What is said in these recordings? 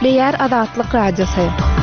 Beýär Azatlyk Radiosy.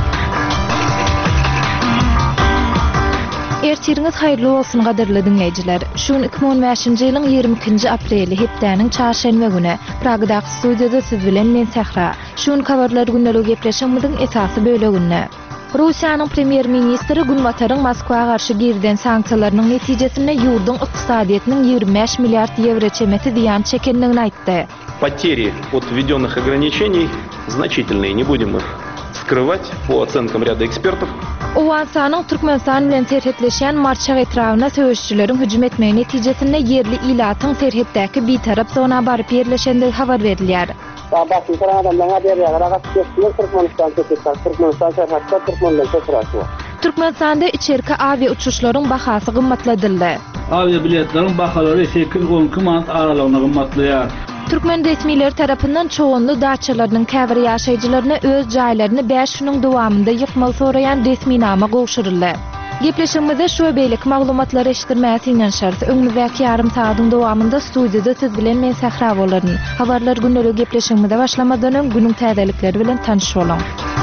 Ertiriniz haýyrly bolsun gaderli dinleýijiler. Şun 2015-nji ýylyň 22-nji apreli hepdäniň çarşenbe güni Pragdaky studiýada siz bilen men Sehra. Şun kabarlar günleri gepleşýänmiň esasy böleginde. Russiýanyň premier ministri Gunwataryň Moskwa garşy girden sanksiýalarynyň netijesinde ýurdun ykdysadyýetynyň 25 milliard euro çemeti diýen çekendigini aýtdy. Потери от введенных ограничений значительные, не будем их скрывать по оценкам ряда экспертов. Owansanyň Türkmenistan bilen serhetleşen marşa etrawyna söýüşçüleriň hüjüm etmegi netijesinde yerli ilatyň serhetdäki bitarap zona baryp ýerleşendigi habar berilýär. Türkmenistanda içerki avia uçuşlaryň bahasy gymmatladyldy. Avia biletlerin bahalary 8-12 manat aralygyna gymmatlaýar. Türkmen resmileri tarapyndan çoğunlu daçalarının käbir ýaşaýjylaryna öz jaýlaryny 5 ýylyň dowamında ýykmaly soraýan resminama gowşuruldy. Gepleşigimizde şu beýlik maglumatlary eşitdirmäsiňden şart öňümüzdäki ýarym saýatyň dowamında studiýada siz bilen men Sehra bolaryn. Habarlar günleri gepleşigimizde başlamadan öň günüň täzelikleri bilen tanış bolan.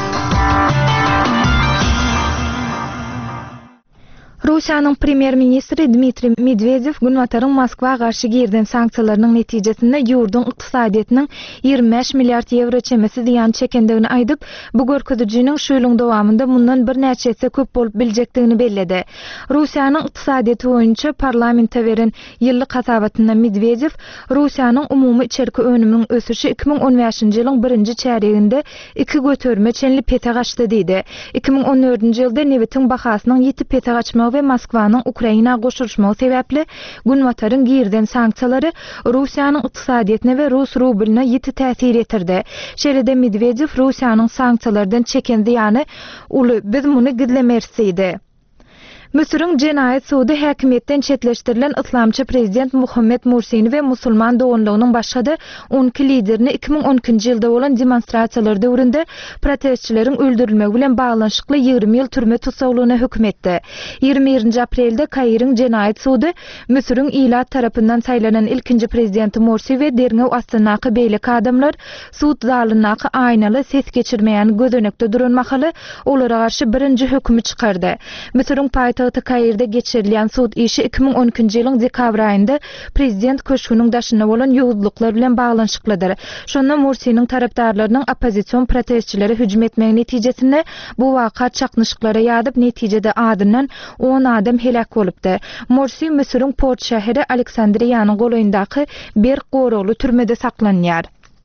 Russiýanyň premier ministri Dmitri Medvedev Gunwataryň Moskwa garşy girden sanksiýalarynyň netijesinde ýurdun ykdysadyýetynyň 25 milliard euro çemesi diýen çekendigini aýdyp, bu görkezijiniň şu ýylyň dowamında mundan bir näçesi köp bolup biljekdigini bellädi. Russiýanyň ykdysadyýety boýunça parlamentde beren ýyllyk hasabatynda Medvedev Russiýanyň umumy içerki önüminiň ösüşi 2015-nji ýylyň 1-nji çäreginde 2 göterme çenli pete gaçdy diýdi. 2014-nji ýylda neftiň bahasynyň 7 pete gaçmagy ve Moskwanyň Ukraina goşulmagy sebäpli Gunwataryň girden sanksiýalary Russiýanyň ykdysadyýetyne we Rus rublyna ýiti täsir etirdi. Şeýle-de Medvedev Russiýanyň sanksiýalardan çeken ziýany uly biz muny gizlemersidi. Müsürün Jenaýat sudy häkimetden çetleşdirilen islamçy prezident Muhammed Mursini we musulman doganlygynyň başga 12 liderini 2012-nji ýylda bolan demonstrasiýalar döwründe protestçileriň öldürilmegi bilen baglanşykly 20 ýyl türme tutsaglygyna hüküm etdi. 21-nji aprelde Kaýryň Jenaýat sudy Müsürün ilat tarapyndan saýlanan ilkinji prezidenti Mursi we Derňew astynaky beýlik adamlar sud zalynaky aýnaly ses geçirmeýän gözenekde duranmaly olara garşy birinji hükümü çykardy. Müsürün Kaýyrda geçirilýän sud işi 2012-nji ýylyň dekabr aýynda prezident köşküniň daşyna bolan ýowuzluklar bilen baglanşyklydyr. Şonda Mursiniň tarapdarlarynyň opozisiýon protestçileri hüjüm etmegi netijesinde bu waka çaknyşyklara ýadyp netijede adından 10 adam helak bolupdy. Mursi Müsürün Port şäheri Aleksandriýanyň goýundaky bir gorogly türmede saklanýar.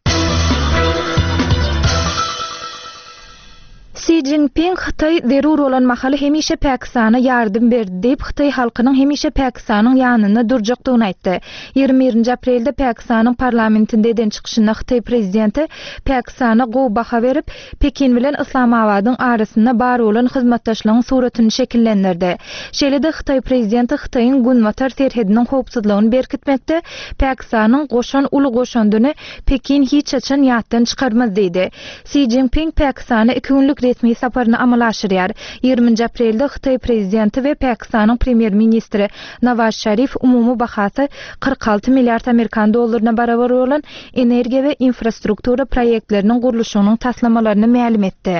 Xi Jinping Xitay zerur olan mahaly hemişe Pakistana ýardym berdi diýip Xitay halkynyň hemişe Pakistanyň ýanyna durjakdygyny aýtdy. 21-nji aprelde Pakistanyň parlamentinde eden çykyşynda Xitay prezidenti Pakistana gowy baha berip Pekin bilen Islamabadyň arasynda bar bolan hyzmatdaşlygyň suratyny şekillendirdi. Şeýle-de Xitay prezidenti Xitaýyň Gunwatar serhediniň howpsuzlygyny berkitmekde Pakistanyň goşan uly goşandyny Pekin hiç açan ýatdan çykarmaz diýdi. Xi Jinping Pakistana 2 günlük resmi saparyny amala aşyrýar. 20 aprelde Xitay prezidenti we Pakistanyň premier ministri Nawaz Sharif umumy bahasy 46 milliard Amerikan dollaryna barabar bolan energiýa we infrastruktura proýektleriniň gurulşynyň taslamalaryny ma'lum etdi.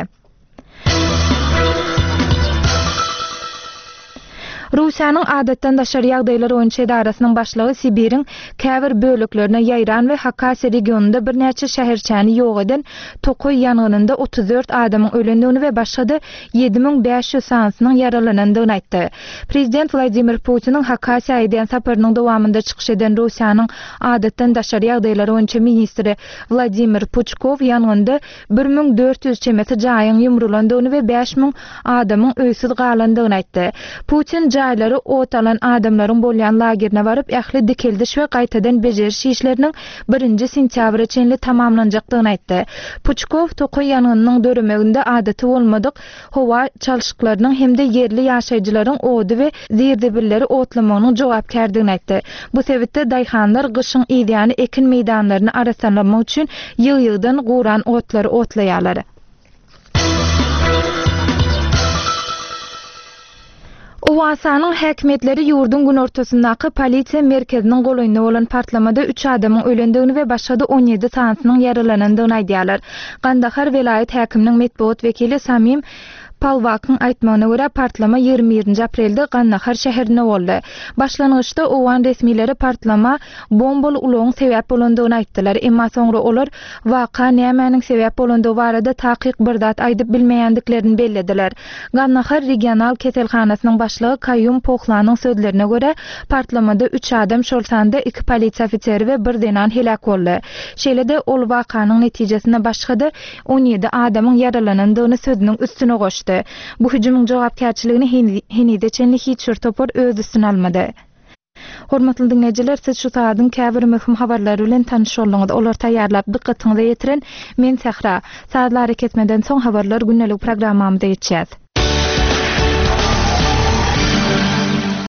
Russiýanyň adatdan daşary ýagdaýlar boýunça edarasynyň başlygy Sibiriň käbir böleklerine ýaýran we Hakasiýa regionunda bir näçe şäherçäni ýok eden Tokoy ýangynynda 34 adamyň ölendigini we başga 7500 sansynyň yaralanandygyny aýtdy. Prezident Vladimir Putiniň Hakasiýa eden saparynyň dowamında çykyş eden Russiýanyň adatdan daşary ýagdaýlar boýunça ministri Vladimir Puchkov ýangynda 1400 çemeti jaýyň ýumrulandygyny we 5000 adamyň öýsiz galandygyny aýtdy. Putin jaýlary ot alan adamlaryň bolýan lagerine baryp ähli dikeldiş we gaýtadan bejeriş işleriniň 1-nji sentýabra çenli tamamlanjakdygyny aýtdy. Puchkov Tokoy ýanynyň döremeginde adaty bolmadyk howa çalyşyklarynyň hemde yerli ýaşaýjylaryň ody we zerdebilleri otlamagynyň jogapkärdigini aýtdy. Bu sebäpde daýhanlar gyşyň ideýany ekin meýdanlaryny arasanlamak üçin ýyl-ýyldan guran otlary otlaýarlar. Owasanyň häkimetleri ýurdun gün ortasyndaky polisiýa merkeziniň golaýynda bolan partlamada 3 adamyň ölendigini we başga da 17 tansynyň yaralanandygyny aýdýarlar. Gandahar vilayet häkiminiň medeniýet wekili Samim Palwakyň aýtmagyna görä partlama 21 aprelde Gandahar şäherinde boldy. Başlangyçda owan resmileri partlama bombaly ulagyň sebäp bolandygyny aýtdylar. Emma soňra olar waka nämäniň sebäp bolandygy barada takyk bir zat aýdyp bilmeýändiklerini bellediler. Gandahar regional keselhanasynyň başlygy Kayyum Pohlanyň sözlerine görä partlamada 3 adam şolsanda 2 polisiýa ofiseri we bir denan helak boldy. Şeýle-de ol wakanyň netijesinde başga da 17 adamyň yaralanandygyny sözüniň üstüne goşdy. Bu hüjümüň jogapkärçiligini henide çenli hiç bir topar öz üstüne almady. Hormatly dinleýijiler, siz şu saatyň käbir möhüm habarlary bilen tanyş bolýaňyz. Olar taýýarlap dikkatiňize ýetiren men Sahra. Saatlar ketmeden soň habarlar günnelik programmamyzda ýetýär.